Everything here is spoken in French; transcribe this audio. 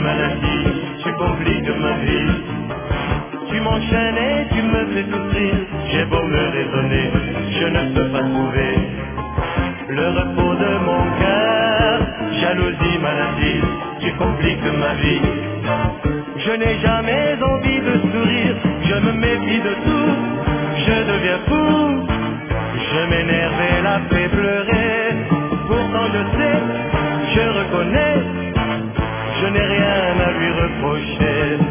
maladie, tu compliques ma vie. Tu m'enchaînes et tu me fais souffrir. J'ai beau me raisonner, je ne peux pas trouver le repos de mon cœur. Jalousie, maladie, tu compliques ma vie. Je n'ai jamais envie de sourire, je me méfie de tout, je deviens fou. Je m'énerve et la fais pleurer. Pourtant je sais, je reconnais, je n'ai rien à lui reprocher.